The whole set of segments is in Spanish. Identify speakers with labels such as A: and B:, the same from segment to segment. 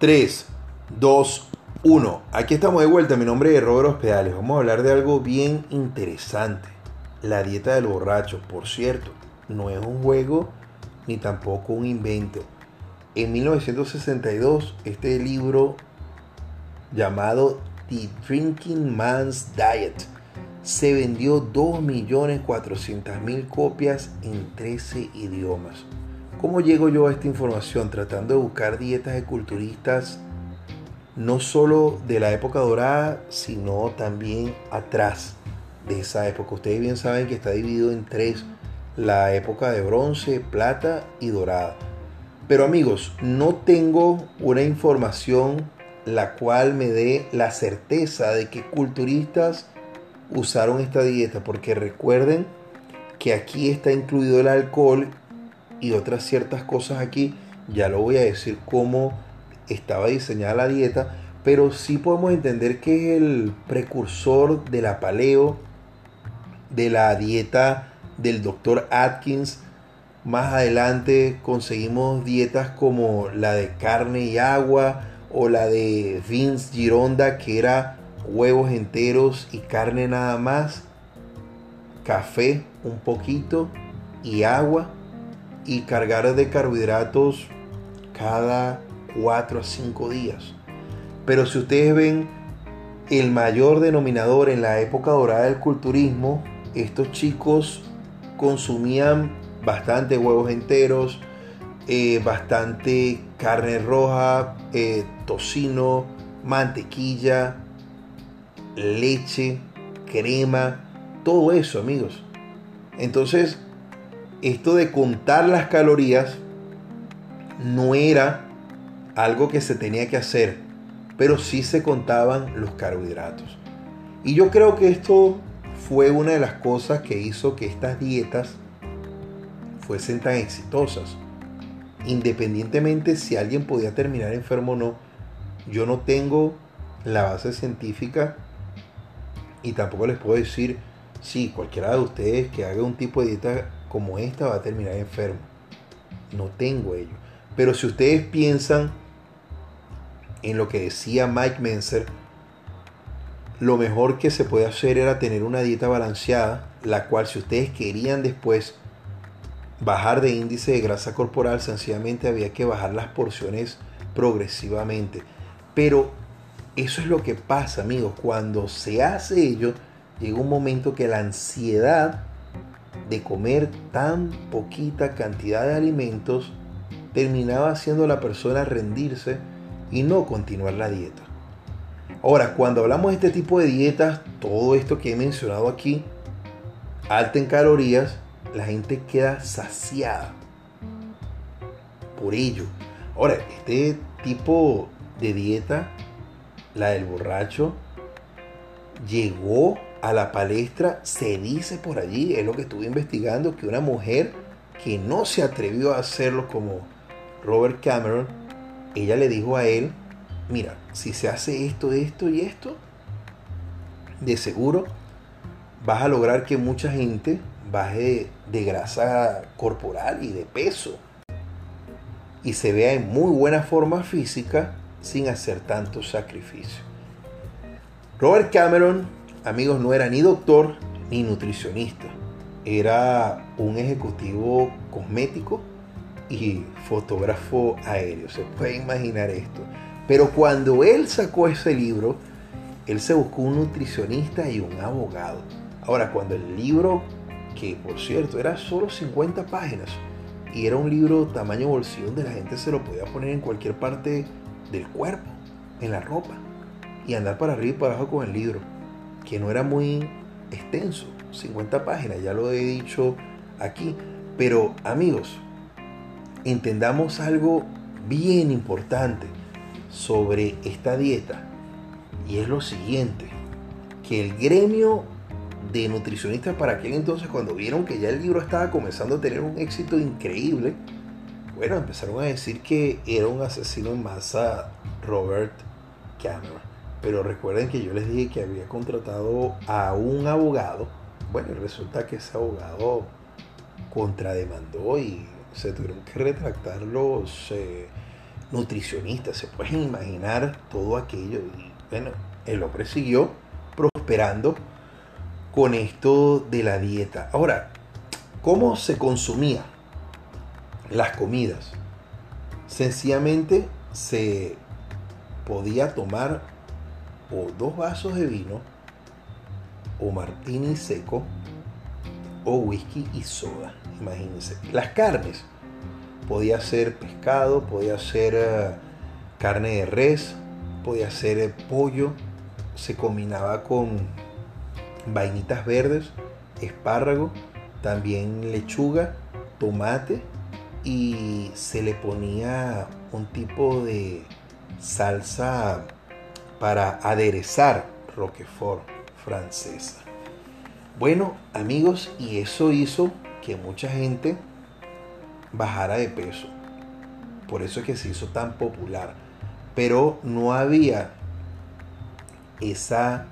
A: 3, 2, 1. Aquí estamos de vuelta. Mi nombre es Robert Hospedales. Vamos a hablar de algo bien interesante. La dieta del borracho. Por cierto, no es un juego ni tampoco un invento. En 1962, este libro llamado The Drinking Man's Diet se vendió 2.400.000 copias en 13 idiomas. ¿Cómo llego yo a esta información? Tratando de buscar dietas de culturistas no solo de la época dorada, sino también atrás de esa época. Ustedes bien saben que está dividido en tres: la época de bronce, plata y dorada. Pero amigos, no tengo una información la cual me dé la certeza de que culturistas usaron esta dieta, porque recuerden que aquí está incluido el alcohol y otras ciertas cosas aquí. Ya lo voy a decir cómo estaba diseñada la dieta, pero sí podemos entender que es el precursor de la paleo, de la dieta del Dr. Atkins. Más adelante conseguimos dietas como la de carne y agua, o la de Vince Gironda, que era huevos enteros y carne nada más, café un poquito y agua, y cargar de carbohidratos cada 4 a 5 días. Pero si ustedes ven el mayor denominador en la época dorada del culturismo, estos chicos consumían bastante huevos enteros, bastante carne roja, tocino, mantequilla, leche, crema, todo eso, amigos. Entonces, esto de contar las calorías no era algo que se tenía que hacer, pero sí se contaban los carbohidratos. Y yo creo que esto fue una de las cosas que hizo que estas dietas fuesen tan exitosas. Independientemente si alguien podía terminar enfermo o no, yo no tengo la base científica y tampoco les puedo decir si cualquiera de ustedes que haga un tipo de dieta como esta va a terminar enfermo. No tengo ello. Pero si ustedes piensan en lo que decía Mike Mentzer, lo mejor que se puede hacer era tener una dieta balanceada, la cual, si ustedes querían después bajar de índice de grasa corporal, sencillamente había que bajar las porciones progresivamente. Pero eso es lo que pasa, amigos. Cuando se hace ello, llega un momento que la ansiedad de comer tan poquita cantidad de alimentos terminaba haciendo a la persona rendirse y no continuar la dieta. Ahora, cuando hablamos de este tipo de dietas, todo esto que he mencionado aquí, alta en calorías, la gente queda saciada por ello. Ahora, este tipo de dieta, la del borracho, llegó a la palestra. Se dice por allí, es lo que estuve investigando, que una mujer que no se atrevió a hacerlo como Robert Cameron, ella le dijo a él: mira, si se hace esto, esto y esto, de seguro vas a lograr que mucha gente baje de grasa corporal y de peso y se vea en muy buena forma física sin hacer tanto sacrificio. Robert Cameron, amigos, no era ni doctor ni nutricionista. Era un ejecutivo cosmético y fotógrafo aéreo. Se puede imaginar esto. Pero cuando él sacó ese libro, él se buscó un nutricionista y un abogado. Ahora, cuando el libro, que por cierto era solo 50 páginas, y era un libro tamaño bolsillo donde la gente se lo podía poner en cualquier parte del cuerpo, en la ropa, y andar para arriba y para abajo con el libro, que no era muy extenso, 50 páginas, ya lo he dicho aquí. Pero amigos, entendamos algo bien importante sobre esta dieta, y es lo siguiente: que el gremio de nutricionistas para aquel entonces, cuando vieron que ya el libro estaba comenzando a tener un éxito increíble, bueno, empezaron a decir que era un asesino en masa Robert Cameron. Pero recuerden que yo les dije que había contratado a un abogado. Bueno, y resulta que ese abogado contrademandó y se tuvieron que retractar los nutricionistas, se pueden imaginar todo aquello. Y bueno, el hombre siguió prosperando con esto de la dieta. Ahora, ¿cómo se consumía las comidas? Sencillamente se podía tomar o 2 vasos de vino, o martini seco, o whisky y soda. Imagínense. Las carnes, podía ser pescado, podía ser carne de res, podía ser pollo, se combinaba con vainitas verdes, espárrago, también lechuga, tomate, y se le ponía un tipo de salsa para aderezar, Roquefort francesa. Bueno, amigos, y eso hizo que mucha gente bajara de peso. Por eso es que se hizo tan popular. Pero no había esa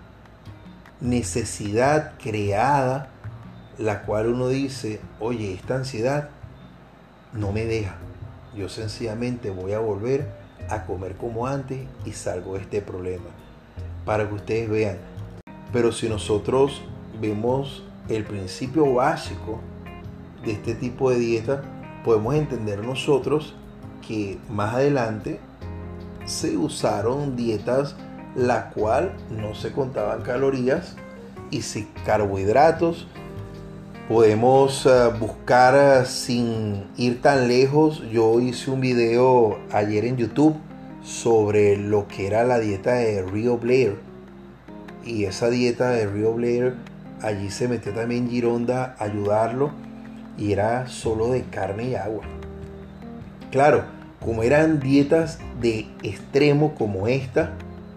A: necesidad creada, la cual uno dice, oye, esta ansiedad no me deja. Yo sencillamente voy a volver a comer como antes y salgo de este problema. Para que ustedes vean. Pero si nosotros vemos el principio básico de este tipo de dieta, podemos entender nosotros que más adelante se usaron dietas la cual no se contaban calorías y sin carbohidratos. Podemos buscar sin ir tan lejos. Yo hice un video ayer en YouTube sobre lo que era la dieta de Rio Blair, y esa dieta de Rio Blair, allí se metió también Gironda a ayudarlo, y era solo de carne y agua. Claro, como eran dietas de extremo como esta,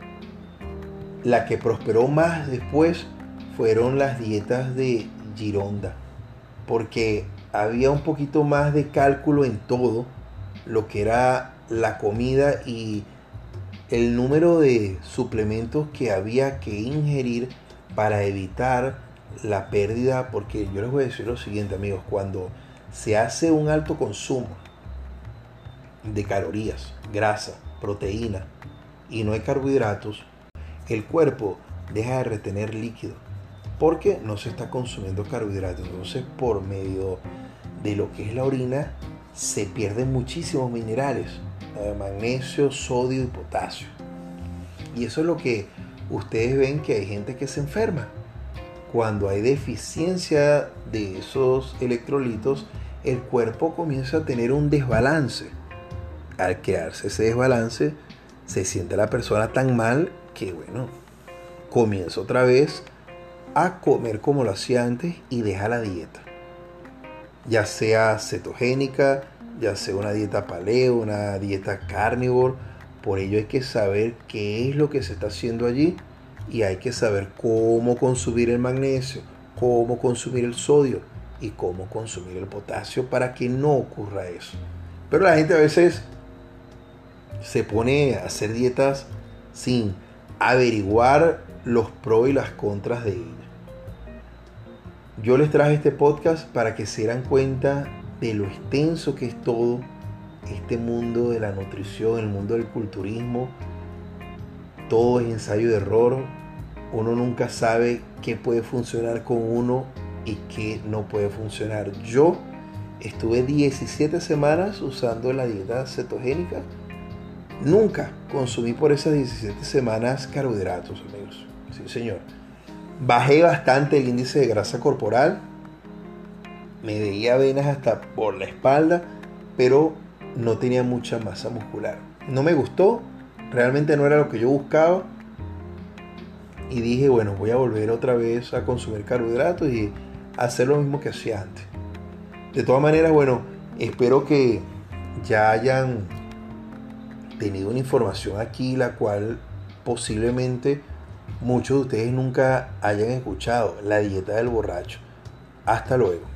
A: la que prosperó más después fueron las dietas de Gironda, porque había un poquito más de cálculo en todo lo que era la comida y el número de suplementos que había que ingerir para evitar la pérdida. Porque yo les voy a decir lo siguiente, amigos: cuando se hace un alto consumo de calorías, grasa, proteína y no hay carbohidratos, el cuerpo deja de retener líquido porque no se está consumiendo carbohidratos. Entonces, por medio de lo que es la orina, se pierden muchísimos minerales, magnesio, sodio y potasio. Y eso es lo que ustedes ven, que hay gente que se enferma. Cuando hay deficiencia de esos electrolitos, el cuerpo comienza a tener un desbalance. Al crearse ese desbalance, se siente la persona tan mal que, bueno, comienza otra vez a comer como lo hacía antes y deja la dieta. Ya sea cetogénica, ya sea una dieta paleo, una dieta carnívora. Por ello hay que saber qué es lo que se está haciendo allí, y hay que saber cómo consumir el magnesio, cómo consumir el sodio y cómo consumir el potasio para que no ocurra eso. Pero la gente a veces se pone a hacer dietas sin averiguar los pros y las contras de ella. Yo les traje este podcast para que se dieran cuenta de lo extenso que es todo este mundo de la nutrición, el mundo del culturismo. Todo es ensayo de error. Uno nunca sabe qué puede funcionar con uno y qué no puede funcionar. Yo estuve 17 semanas usando la dieta cetogénica. Nunca consumí por esas 17 semanas carbohidratos, amigos. Sí, señor. Bajé bastante el índice de grasa corporal. Me veía venas hasta por la espalda, pero no tenía mucha masa muscular. No me gustó. Realmente no era lo que yo buscaba. Y dije, bueno, voy a volver otra vez a consumir carbohidratos y hacer lo mismo que hacía antes. De todas maneras, bueno, espero que ya hayan tenido una información aquí la cual posiblemente muchos de ustedes nunca hayan escuchado: la dieta del borracho. Hasta luego.